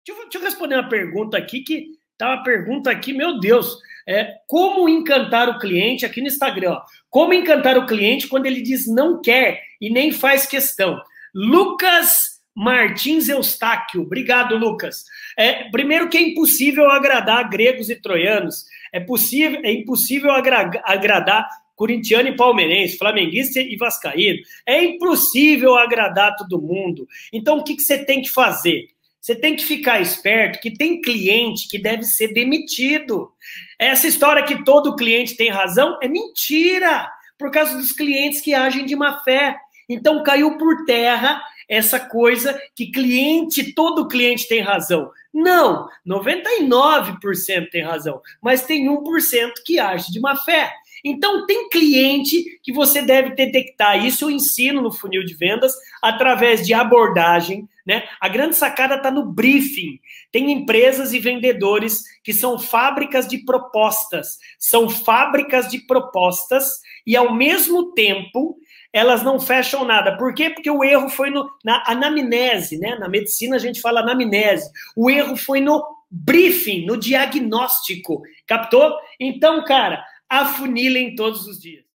Deixa eu responder uma pergunta aqui, que tá uma pergunta aqui, meu Deus. Como encantar o cliente aqui no Instagram? Ó. Como encantar o cliente quando ele diz não quer e nem faz questão? Lucas Martins Eustáquio. Obrigado, Lucas. Primeiro que é impossível agradar gregos e troianos. É impossível agradar corintiano e palmeirense, flamenguista e vascaíno. É impossível agradar todo mundo. Então, o que você tem que fazer? Você tem que ficar esperto que tem cliente que deve ser demitido. Essa história que todo cliente tem razão é mentira, por causa dos clientes que agem de má fé. Então caiu por terra essa coisa que todo cliente tem razão. Não, 99% tem razão, mas tem 1% que age de má fé. Então, tem cliente que você deve detectar. Isso eu ensino no funil de vendas através de abordagem, né? A grande sacada está no briefing. Tem empresas e vendedores que são fábricas de propostas. São fábricas de propostas e, ao mesmo tempo, elas não fecham nada. Por quê? Porque o erro foi na anamnese, né? Na medicina a gente fala anamnese. O erro foi no briefing, no diagnóstico. Captou? Então, cara, afunilem todos os dias.